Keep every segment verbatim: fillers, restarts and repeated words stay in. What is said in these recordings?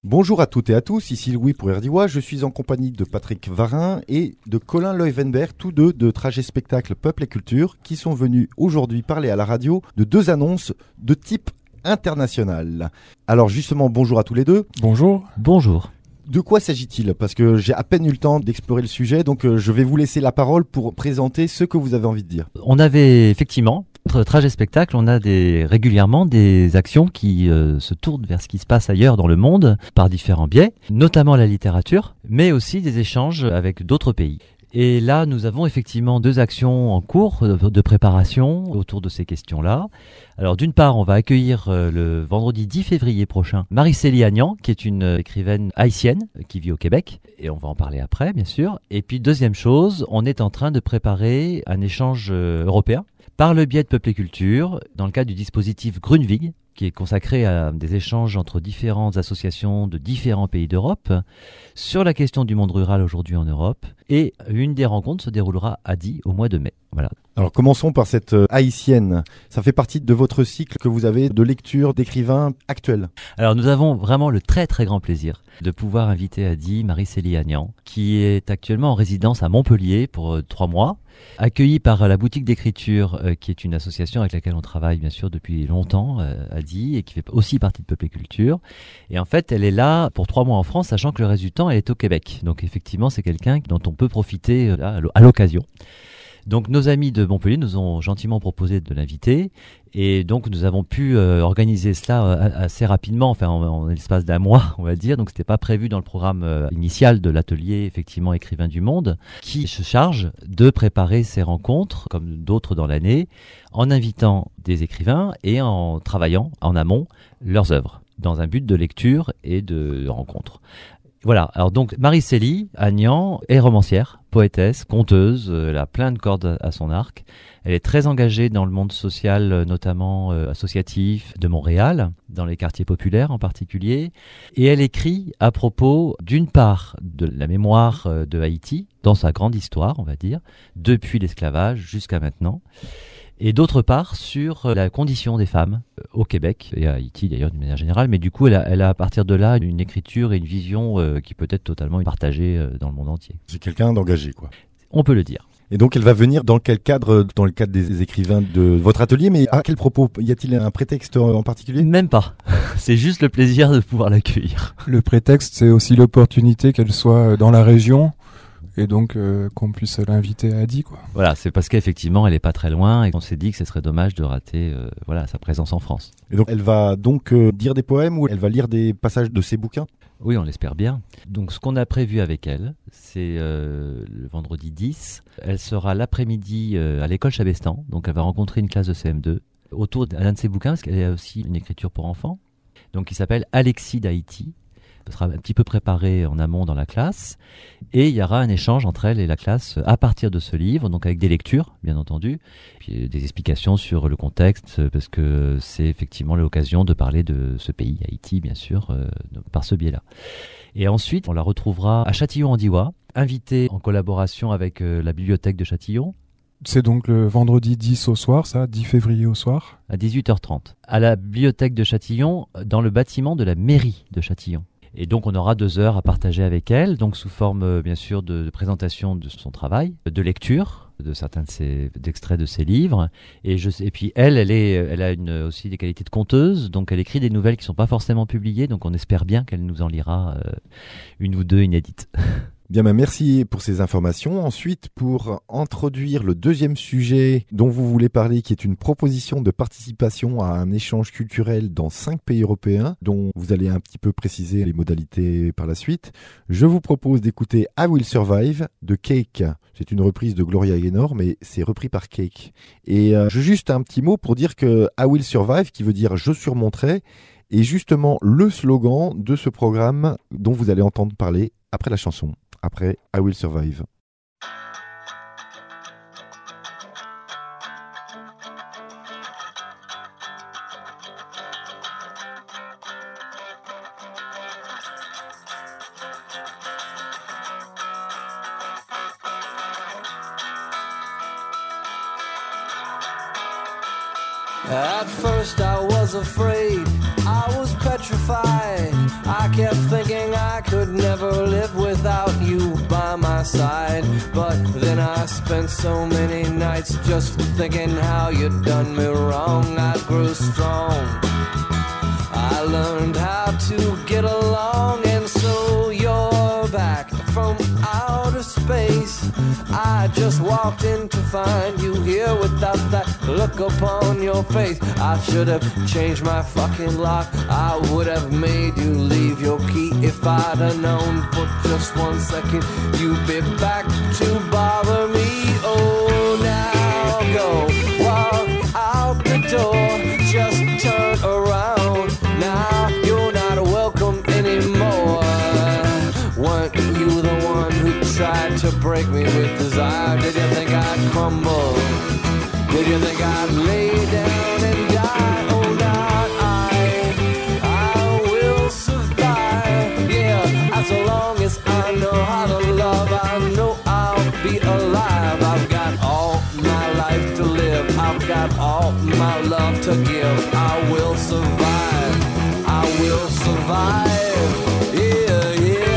Bonjour à toutes et à tous, ici Louis pour R D W A. Je suis en compagnie de Patrick Varin et de Colin Leuvenberg, tous deux de Trajet Spectacle Peuple et Culture, qui sont venus aujourd'hui parler à la radio de deux annonces de type international. Alors justement, bonjour à tous les deux. Bonjour. Bonjour. De quoi s'agit-il ? Parce que j'ai à peine eu le temps d'explorer le sujet, donc euh, je vais vous laisser la parole pour présenter ce que vous avez envie de dire. On avait effectivement, Trajet Spectacle, on a des, régulièrement des actions qui euh, se tournent vers ce qui se passe ailleurs dans le monde par différents biais, notamment la littérature, mais aussi des échanges avec d'autres pays. Et là, nous avons effectivement deux actions en cours de préparation autour de ces questions-là. Alors d'une part, on va accueillir euh, le vendredi dix février prochain Marie-Célie Agnan, qui est une euh, écrivaine haïtienne qui vit au Québec, et on va en parler après, bien sûr. Et puis deuxième chose, on est en train de préparer un échange euh, européen par le biais de Peuple et Culture, dans le cadre du dispositif Grunewig, qui est consacré à des échanges entre différentes associations de différents pays d'Europe sur la question du monde rural aujourd'hui en Europe. Et une des rencontres se déroulera à Die au mois de mai. Voilà. Alors commençons par cette euh, haïtienne. Ça fait partie de votre cycle que vous avez de lecture d'écrivains actuels. Alors nous avons vraiment le très très grand plaisir de pouvoir inviter à Die Marie-Célie Agnan, qui est actuellement en résidence à Montpellier pour euh, trois mois, accueillie par la boutique d'écriture, euh, qui est une association avec laquelle on travaille bien sûr depuis longtemps euh, à Die et qui fait aussi partie de Peuple et Culture. Et en fait, elle est là pour trois mois en France, sachant que le reste du temps, elle est au Québec. Donc effectivement, c'est quelqu'un dont on peut profiter euh, là, à l'occasion. Donc nos amis de Montpellier nous ont gentiment proposé de l'inviter et donc nous avons pu euh, organiser cela euh, assez rapidement, enfin en, en l'espace d'un mois on va dire. Donc c'était pas prévu dans le programme euh, initial de l'atelier effectivement Écrivains du Monde, qui se charge de préparer ces rencontres comme d'autres dans l'année en invitant des écrivains et en travaillant en amont leurs œuvres dans un but de lecture et de rencontre. Voilà, alors donc Marie-Célie Agnan est romancière, poétesse, conteuse, elle a plein de cordes à son arc. Elle est très engagée dans le monde social, notamment euh, associatif de Montréal, dans les quartiers populaires en particulier. Et elle écrit à propos, d'une part, de la mémoire euh, de Haïti, dans sa grande histoire, on va dire, depuis l'esclavage jusqu'à maintenant. Et d'autre part sur la condition des femmes au Québec et à Haïti d'ailleurs d'une manière générale, mais du coup elle a, elle a à partir de là une écriture et une vision euh, qui peut être totalement partagée euh, dans le monde entier. C'est quelqu'un d'engagé, quoi. On peut le dire. Et donc elle va venir dans quel cadre, dans le cadre des écrivains de votre atelier, mais à quel propos ? Y a-t-il un prétexte en particulier ? Même pas. C'est juste le plaisir de pouvoir l'accueillir. Le prétexte, c'est aussi l'opportunité qu'elle soit dans la région. Et donc euh, qu'on puisse l'inviter à Die, quoi. Voilà, c'est parce qu'effectivement elle est pas très loin et qu'on s'est dit que ce serait dommage de rater euh, voilà sa présence en France. Et donc elle va donc euh, dire des poèmes ou elle va lire des passages de ses bouquins ? Oui, on l'espère bien. Donc ce qu'on a prévu avec elle, c'est euh, le vendredi dix. Elle sera l'après-midi euh, à l'école Chabestan, donc elle va rencontrer une classe de C M deux autour d'un de ses bouquins, parce qu'elle a aussi une écriture pour enfants, donc qui s'appelle Alexis d'Haïti. Sera un petit peu préparé en amont dans la classe et il y aura un échange entre elle et la classe à partir de ce livre, donc avec des lectures bien entendu, puis des explications sur le contexte parce que c'est effectivement l'occasion de parler de ce pays, Haïti bien sûr, euh, par ce biais-là. Et ensuite on la retrouvera à Châtillon-en-Diois, invitée en collaboration avec euh, la bibliothèque de Châtillon. C'est donc le vendredi dix au soir, ça, dix février au soir. À dix-huit heures trente, à la bibliothèque de Châtillon, dans le bâtiment de la mairie de Châtillon. Et donc on aura deux heures à partager avec elle, donc sous forme euh, bien sûr de, de présentation de son travail, de lecture de certains de ses, d'extraits de ses livres. Et, je, et puis elle, elle, est, elle a une, aussi des qualités de conteuse, donc elle écrit des nouvelles qui ne sont pas forcément publiées, donc on espère bien qu'elle nous en lira euh, une ou deux inédites. Bien, ben merci pour ces informations. Ensuite, pour introduire le deuxième sujet dont vous voulez parler, qui est une proposition de participation à un échange culturel dans cinq pays européens, dont vous allez un petit peu préciser les modalités par la suite, je vous propose d'écouter I Will Survive de Cake. C'est une reprise de Gloria Gaynor, mais c'est repris par Cake. Et euh, je juste un petit mot pour dire que I Will Survive, qui veut dire je surmonterai, est justement le slogan de ce programme dont vous allez entendre parler après la chanson. Après I Will Survive. At first I was afraid I was petrified. I kept thinking I could never live without you by my side. But then I spent so many nights just thinking how you'd done me wrong. I grew strong. I learned how to get along, and so you're back from outer space. I just walked in to find you here without that look upon your face. I should have changed my fucking lock. I would have made you leave your key if I'd have known for just one second you'd be back to bother me. Oh, now go walk out the door, just turn around. Now you're not welcome anymore. Weren't you the one who tried to break me with desire? Did you think I'd crumble? Did you think I'd lay down and die? Oh, not I. I will survive. Yeah, as long as I know how to love, I know I'll be alive. I've got all my life to live. I've got all my love to give. I will survive. I will survive. Yeah, yeah.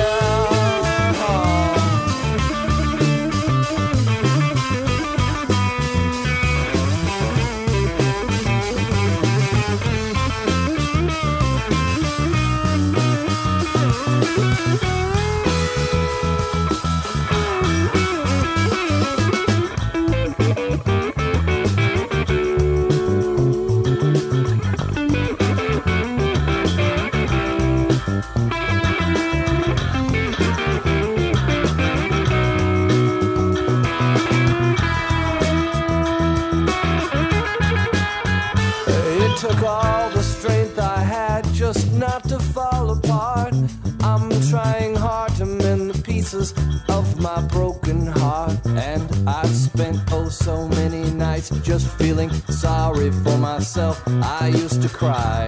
Took all the strength I had just not to fall apart. I'm trying hard to mend the pieces of my broken heart. And I spent oh so many nights just feeling sorry for myself. I used to cry,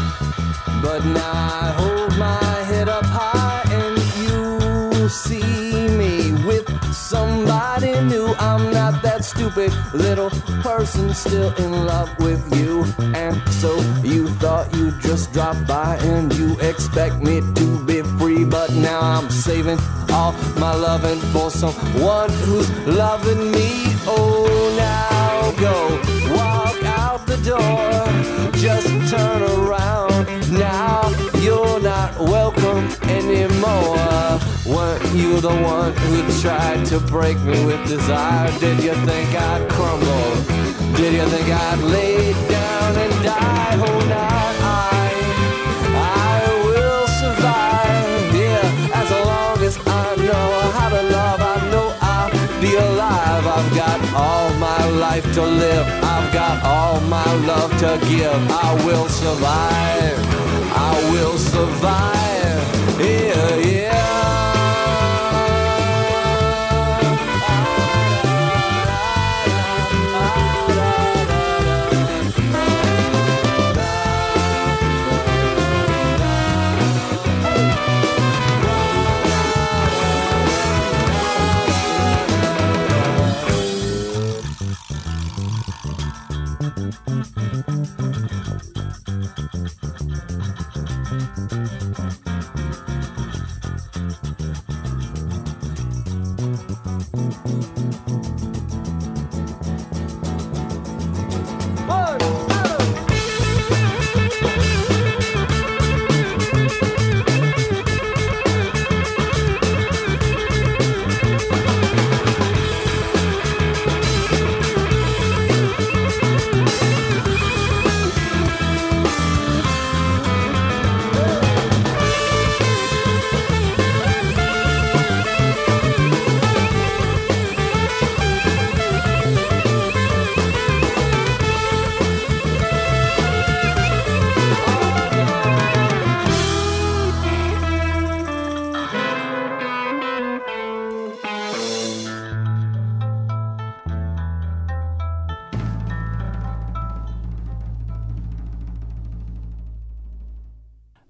but now I hold my head up high, and you see me with somebody new. I'm not that stupid little person still in love with you. And so you thought you'd just drop by and you expect me to be free. But now I'm saving all my loving for someone who's loving me. Oh, now go walk out the door, just turn around. Now you're not welcome anymore. Weren't you the one who tried to break me with desire? Did you think I'd crumble? Did you think I'd lay down and die? Oh, not I. I will survive. Yeah, as long as I know how to love, I know I'll be alive. I've got all my life to live. I've got all my love to give. I will survive. I will survive. Yeah, yeah.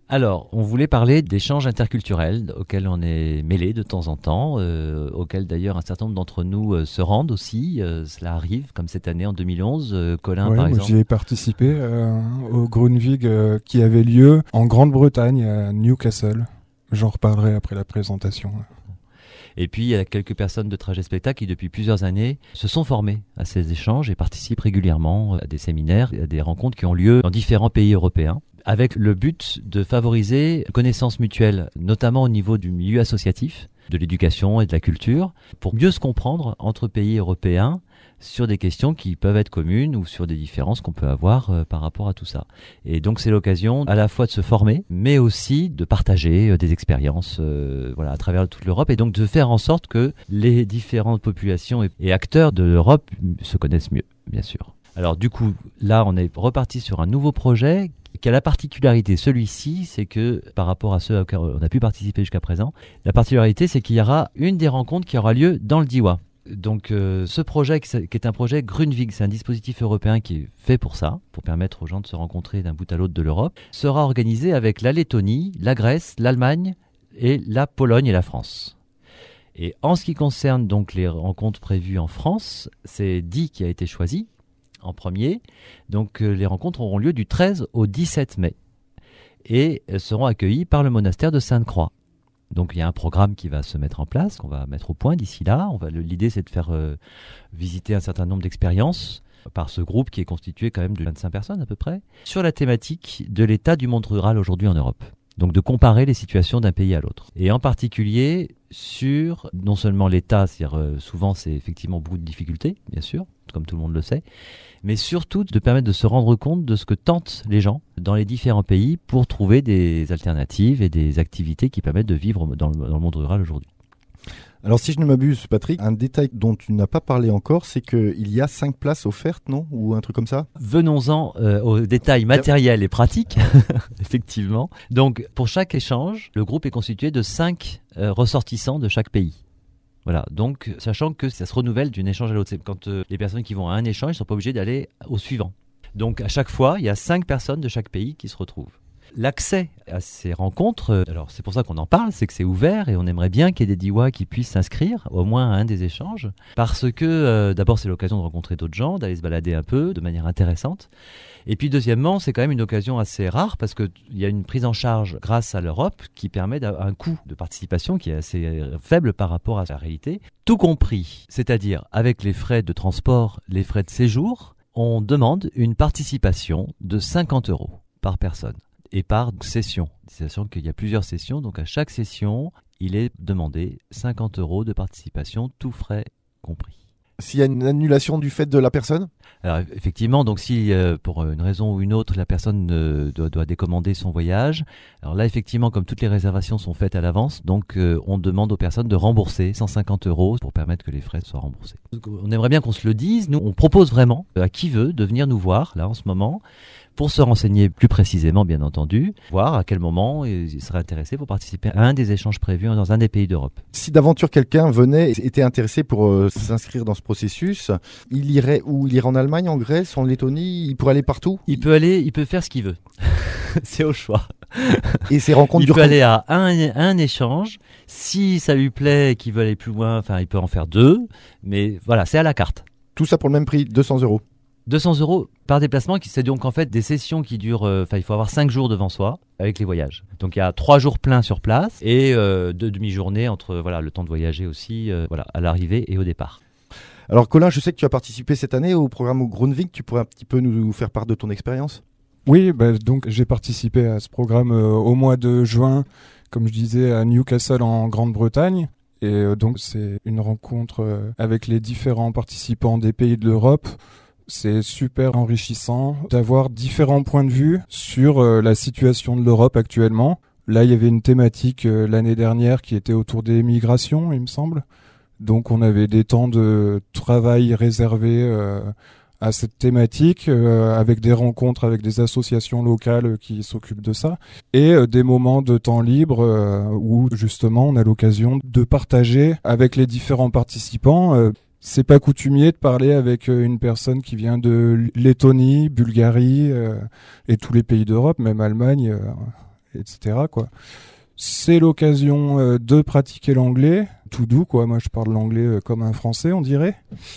Alors, on voulait parler d'échanges interculturels auxquels on est mêlé de temps en temps, euh, auxquels d'ailleurs un certain nombre d'entre nous euh, se rendent aussi. Euh, cela arrive, comme cette année en deux mille onze. Euh, Colin, ouais, par moi, exemple. J'y ai participé euh, au Grundvig euh, qui avait lieu en Grande-Bretagne, à Newcastle. J'en reparlerai après la présentation. Et puis, il y a quelques personnes de Trajet Spectacle qui, depuis plusieurs années, se sont formées à ces échanges et participent régulièrement à des séminaires, à des rencontres qui ont lieu dans différents pays européens, avec le but de favoriser une connaissance mutuelle, notamment au niveau du milieu associatif, de l'éducation et de la culture, pour mieux se comprendre entre pays européens sur des questions qui peuvent être communes ou sur des différences qu'on peut avoir euh, par rapport à tout ça. Et donc c'est l'occasion à la fois de se former, mais aussi de partager euh, des expériences euh, voilà, à travers toute l'Europe, et donc de faire en sorte que les différentes populations et, et acteurs de l'Europe se connaissent mieux, bien sûr. Alors du coup, là on est reparti sur un nouveau projet qui a la particularité, celui-ci, c'est que par rapport à ceux auxquels on a pu participer jusqu'à présent, la particularité c'est qu'il y aura une des rencontres qui aura lieu dans le Diois. Donc euh, ce projet qui est un projet Grundvig, c'est un dispositif européen qui est fait pour ça, pour permettre aux gens de se rencontrer d'un bout à l'autre de l'Europe, sera organisé avec la Lettonie, la Grèce, l'Allemagne et la Pologne et la France. Et en ce qui concerne donc les rencontres prévues en France, c'est Die qui a été choisi en premier. Donc euh, les rencontres auront lieu du treize au dix-sept mai et elles seront accueillies par le monastère de Sainte-Croix. Donc il y a un programme qui va se mettre en place, qu'on va mettre au point d'ici là. On va, l'idée c'est de faire euh, visiter un certain nombre d'expériences par ce groupe qui est constitué quand même de vingt-cinq personnes à peu près, sur la thématique de l'état du monde rural aujourd'hui en Europe. Donc de comparer les situations d'un pays à l'autre. Et en particulier sur non seulement l'état, c'est-à-dire euh, souvent c'est effectivement beaucoup de difficultés, bien sûr, comme tout le monde le sait, mais surtout de permettre de se rendre compte de ce que tentent les gens dans les différents pays pour trouver des alternatives et des activités qui permettent de vivre dans le, dans le monde rural aujourd'hui. Alors si je ne m'abuse, Patrick, un détail dont tu n'as pas parlé encore, c'est qu'il y a cinq places offertes, non ? Ou un truc comme ça ? Venons-en euh, aux détails matériels et pratiques, effectivement. Donc pour chaque échange, le groupe est constitué de cinq euh, ressortissants de chaque pays. Voilà, donc sachant que ça se renouvelle d'un échange à l'autre. C'est quand euh, les personnes qui vont à un échange ne sont pas obligées d'aller au suivant. Donc à chaque fois, il y a cinq personnes de chaque pays qui se retrouvent. L'accès à ces rencontres, euh, alors c'est pour ça qu'on en parle, c'est que c'est ouvert et on aimerait bien qu'il y ait des Diois qui puissent s'inscrire au moins à un des échanges, parce que euh, d'abord c'est l'occasion de rencontrer d'autres gens, d'aller se balader un peu de manière intéressante. Et puis deuxièmement, c'est quand même une occasion assez rare parce qu'il y a une prise en charge grâce à l'Europe qui permet un coût de participation qui est assez faible par rapport à la réalité. Tout compris, c'est-à-dire avec les frais de transport, les frais de séjour, on demande une participation de cinquante euros par personne et par session. Sachant qu'il y a plusieurs sessions, donc à chaque session, il est demandé cinquante euros de participation, tous frais compris. S'il y a une annulation du fait de la personne ? Alors effectivement, donc si euh, pour une raison ou une autre la personne euh, doit, doit décommander son voyage, alors là effectivement comme toutes les réservations sont faites à l'avance, donc euh, on demande aux personnes de rembourser cent cinquante euros pour permettre que les frais soient remboursés. Donc, on aimerait bien qu'on se le dise, nous on propose vraiment à qui veut de venir nous voir là en ce moment, pour se renseigner plus précisément, bien entendu, voir à quel moment il serait intéressé pour participer à un des échanges prévus dans un des pays d'Europe. Si d'aventure quelqu'un venait et était intéressé pour euh, s'inscrire dans ce processus, il irait où ? Il irait en Allemagne, en Grèce, en Lettonie ? Il pourrait aller partout ? Il peut aller, il peut faire ce qu'il veut. C'est au choix. Et ces rencontres il durent peut aller à un, un échange. Si ça lui plaît et qu'il veut aller plus loin, enfin, il peut en faire deux. Mais voilà, c'est à la carte. Tout ça pour le même prix, deux cents euros. deux cents euros par déplacement, c'est donc en fait des sessions qui durent, enfin euh, il faut avoir cinq jours devant soi avec les voyages. Donc il y a trois jours pleins sur place et euh, deux demi-journées entre voilà le temps de voyager aussi, euh, voilà à l'arrivée et au départ. Alors Colin, je sais que tu as participé cette année au programme Grundvig, tu pourrais un petit peu nous faire part de ton expérience ? Oui, bah, donc j'ai participé à ce programme euh, au mois de juin, comme je disais, à Newcastle en Grande-Bretagne. Et euh, donc c'est une rencontre euh, avec les différents participants des pays de l'Europe. C'est super enrichissant d'avoir différents points de vue sur euh, la situation de l'Europe actuellement. Là, il y avait une thématique euh, l'année dernière qui était autour des migrations, il me semble. Donc on avait des temps de travail réservés euh, à cette thématique, euh, avec des rencontres avec des associations locales qui s'occupent de ça, et euh, des moments de temps libre euh, où justement on a l'occasion de partager avec les différents participants. Euh, c'est pas coutumier de parler avec euh, une personne qui vient de Lettonie, Bulgarie euh, et tous les pays d'Europe, même Allemagne. Euh, et cetera quoi. C'est l'occasion euh, de pratiquer l'anglais, tout doux quoi. Moi je parle l'anglais euh, comme un français on dirait,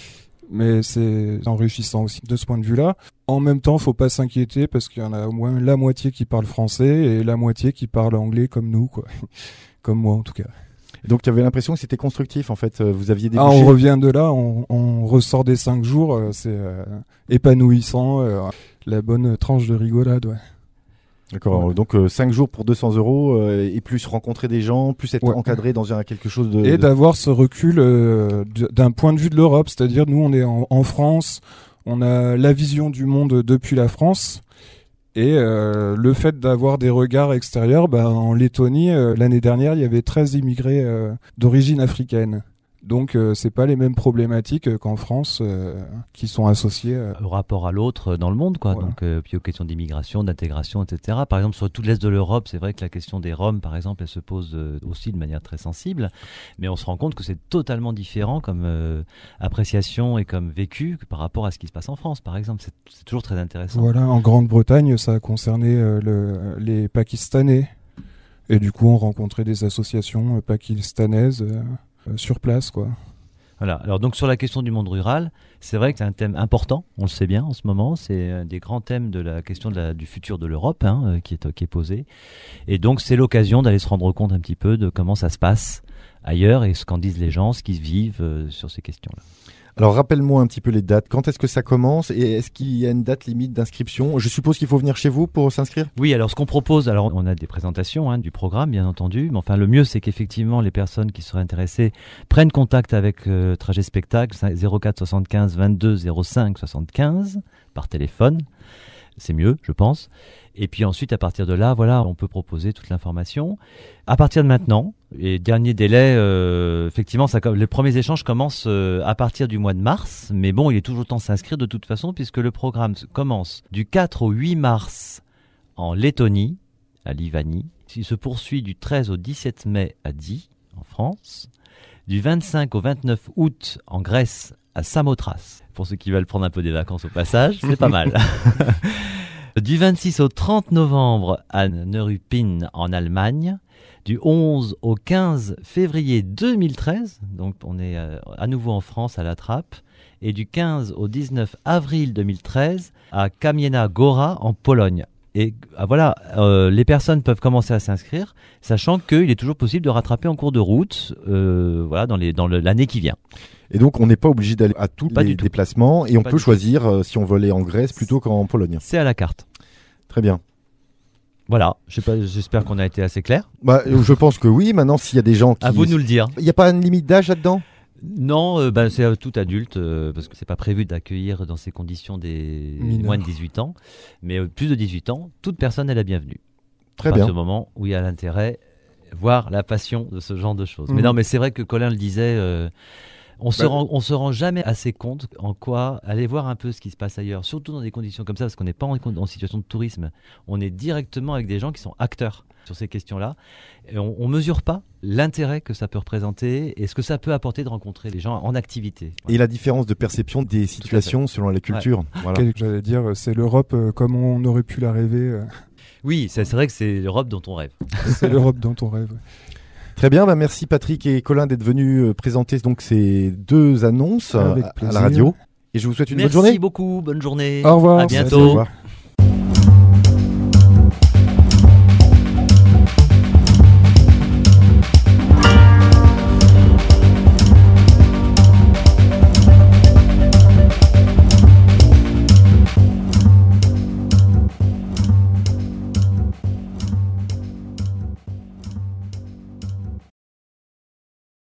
mais c'est enrichissant aussi de ce point de vue-là. En même temps, faut pas s'inquiéter parce qu'il y en a au moins la moitié qui parle français et la moitié qui parle anglais comme nous quoi, comme moi en tout cas. Donc tu avais l'impression que c'était constructif en fait, vous aviez des ah, on revient de là, on, on ressort des cinq jours, euh, c'est euh, épanouissant, euh, la bonne tranche de rigolade ouais. D'accord, ouais. Donc euh, cinq jours pour deux cents euros euh, et plus rencontrer des gens, plus être ouais. encadré dans un, quelque chose de... Et d'avoir ce recul euh, d'un point de vue de l'Europe, c'est-à-dire nous on est en, en France, on a la vision du monde depuis la France et euh, le fait d'avoir des regards extérieurs, bah, en Lettonie, euh, l'année dernière, il y avait treize immigrés euh, d'origine africaine. Donc euh, c'est pas les mêmes problématiques euh, qu'en France euh, qui sont associées euh... au rapport à l'autre dans le monde quoi. Voilà. Donc euh, puis aux questions d'immigration, d'intégration, et cetera. Par exemple sur tout l'est de l'Europe, c'est vrai que la question des Roms par exemple, elle se pose euh, aussi de manière très sensible, mais on se rend compte que c'est totalement différent comme euh, appréciation et comme vécu par rapport à ce qui se passe en France par exemple. C'est, c'est toujours très intéressant. Voilà, en Grande-Bretagne, ça a concerné euh, le, les Pakistanais et du coup on rencontrait des associations euh, pakistanaises. Euh... Euh, sur place quoi. Voilà. Alors donc sur la question du monde rural, c'est vrai que c'est un thème important, on le sait bien en ce moment, c'est un des grands thèmes de la question de la, du futur de l'Europe hein, euh, qui, est, qui est posé. Et donc c'est l'occasion d'aller se rendre compte un petit peu de comment ça se passe ailleurs et ce qu'en disent les gens, ce qu'ils vivent euh, sur ces questions-là. Alors rappelle-moi un petit peu les dates, quand est-ce que ça commence et est-ce qu'il y a une date limite d'inscription ? Je suppose qu'il faut venir chez vous pour s'inscrire ? Oui, alors ce qu'on propose, alors on a des présentations hein, du programme bien entendu, mais enfin le mieux c'est qu'effectivement les personnes qui seraient intéressées prennent contact avec euh, Trajet Spectacle zéro quatre soixante-quinze vingt-deux zéro cinq soixante-quinze par téléphone, c'est mieux je pense. Et puis ensuite, à partir de là, voilà, on peut proposer toute l'information. À partir de maintenant, et dernier délai, euh, effectivement, ça, les premiers échanges commencent euh, à partir du mois de mars. Mais bon, il est toujours temps de s'inscrire de toute façon, puisque le programme commence du quatre au huit mars en Lettonie, à Livani. Il se poursuit du treize au dix-sept mai à Die, en France. Du vingt-cinq au vingt-neuf août en Grèce, à Samothrace. Pour ceux qui veulent prendre un peu des vacances au passage, c'est pas mal. Du vingt-six au trente novembre à Neuruppin en Allemagne, du onze au quinze février deux mille treize, donc on est à nouveau en France à La Trappe, et du quinze au dix-neuf avril deux mille treize à Kamienna Góra en Pologne. Et voilà, euh, les personnes peuvent commencer à s'inscrire, sachant qu'il est toujours possible de rattraper en cours de route, euh, voilà, dans, les, dans le, l'année qui vient. Et donc on n'est pas obligé d'aller à tous pas les déplacements et on pas peut choisir euh, si on veut aller en Grèce plutôt qu'en Pologne. C'est à la carte. Très bien. Voilà, je sais pas, j'espère qu'on a été assez clair. Bah, je pense que oui. Maintenant, s'il y a des gens qui... À vous de nous le dire. Il n'y a pas une limite d'âge là-dedans ? Non, euh, bah, c'est à tout adulte, euh, parce que c'est pas prévu d'accueillir dans ces conditions des Mineur. Moins de dix-huit ans. Mais euh, plus de dix-huit ans, toute personne est la bienvenue. Très à bien. À ce moment où il y a l'intérêt, voire la passion de ce genre de choses. Mmh. Mais non, mais c'est vrai que Colin le disait... Euh, On se, bah, rend, on se rend jamais assez compte en quoi aller voir un peu ce qui se passe ailleurs, surtout dans des conditions comme ça, parce qu'on n'est pas en, en situation de tourisme. On est directement avec des gens qui sont acteurs sur ces questions-là. Et on ne mesure pas l'intérêt que ça peut représenter et ce que ça peut apporter de rencontrer les gens en activité. Voilà. Et la différence de perception des situations selon les cultures. Ouais. Voilà. J'allais dire, c'est l'Europe euh, comme on aurait pu la rêver. Euh. Oui, c'est, c'est vrai que c'est l'Europe dont on rêve. C'est l'Europe dont on rêve. Très bien, bah merci Patrick et Colin d'être venus présenter donc ces deux annonces à, à la radio. Et je vous souite une merci bonne journée. Merci beaucoup, bonne journée. Au revoir. À bientôt. Merci, au revoir.